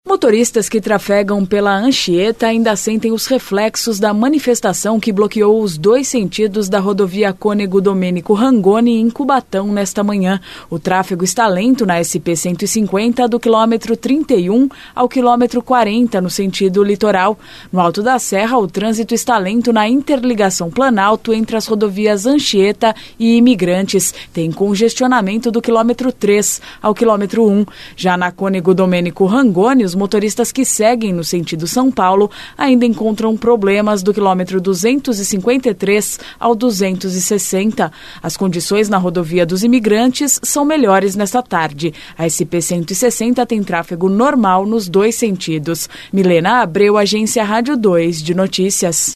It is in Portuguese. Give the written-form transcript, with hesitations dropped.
Motoristas que trafegam pela Anchieta ainda sentem os reflexos da manifestação que bloqueou os dois sentidos da rodovia Cônego Domênico Rangoni em Cubatão nesta manhã. O tráfego está lento na SP-150 do quilômetro 31 ao quilômetro 40 no sentido litoral. No Alto da Serra, o trânsito está lento na interligação Planalto entre as rodovias Anchieta e Imigrantes. Tem congestionamento do quilômetro 3 ao quilômetro 1. Já na Cônego Domênico Rangoni, os motoristas que seguem no sentido São Paulo ainda encontram problemas do quilômetro 253 ao 260. As condições na rodovia dos Imigrantes são melhores nesta tarde. A SP-160 tem tráfego normal nos dois sentidos. Milena Abreu, Agência Rádio 2 de Notícias.